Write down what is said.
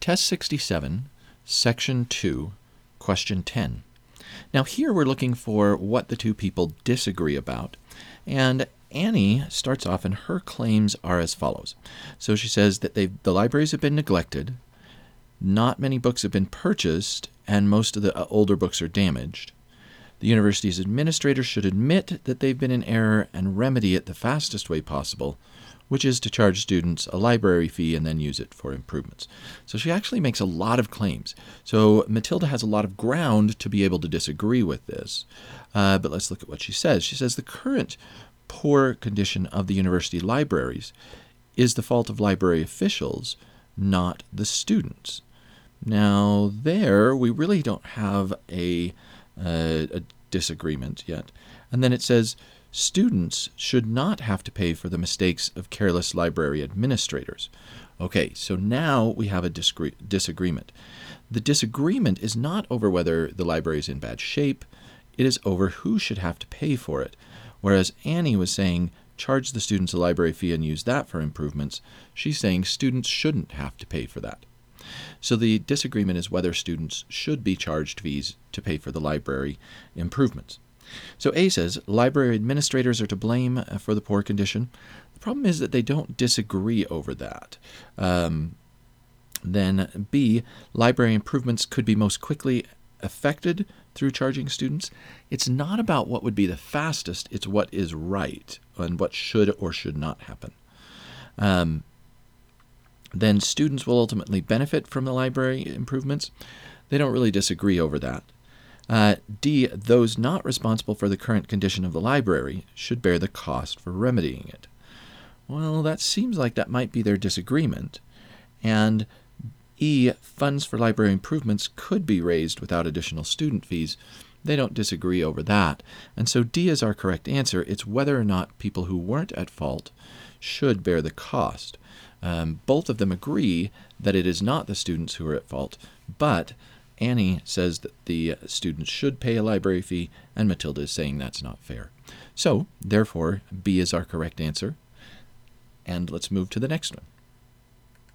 Test 67, Section 2, Question 10. Now here we're looking for what the two people disagree about, and Annie starts off and her claims are as follows. So she says that the libraries have been neglected, not many books have been purchased, and most of the older books are damaged. The university's administrators should admit that they've been in error and remedy it the fastest way possible, which is to charge students a library fee and then use it for improvements. So she actually makes a lot of claims. So Matilda has a lot of ground to be able to disagree with this. But let's look at what she says. She says the current poor condition of the university libraries is the fault of library officials, not the students. Now there, we really don't have a disagreement yet. And then it says, students should not have to pay for the mistakes of careless library administrators. Okay, so now we have a disagreement. The disagreement is not over whether the library is in bad shape, it is over who should have to pay for it. Whereas Annie was saying, charge the students a library fee and use that for improvements, she's saying students shouldn't have to pay for that. So the disagreement is whether students should be charged fees to pay for the library improvements. So A says, library administrators are to blame for the poor condition. The problem is that they don't disagree over that. Then B, library improvements could be most quickly affected through charging students. It's not about what would be the fastest, it's what is right and what should or should not happen. Then students will ultimately benefit from the library improvements. They don't really disagree over that. D, those not responsible for the current condition of the library should bear the cost for remedying it. Well, that seems like that might be their disagreement. And E, funds for library improvements could be raised without additional student fees. They don't disagree over that. And so D is our correct answer. It's whether or not people who weren't at fault should bear the cost. Both of them agree that it is not the students who are at fault, but Annie says that the students should pay a library fee, and Matilda is saying that's not fair. So, therefore, B is our correct answer. And let's move to the next one.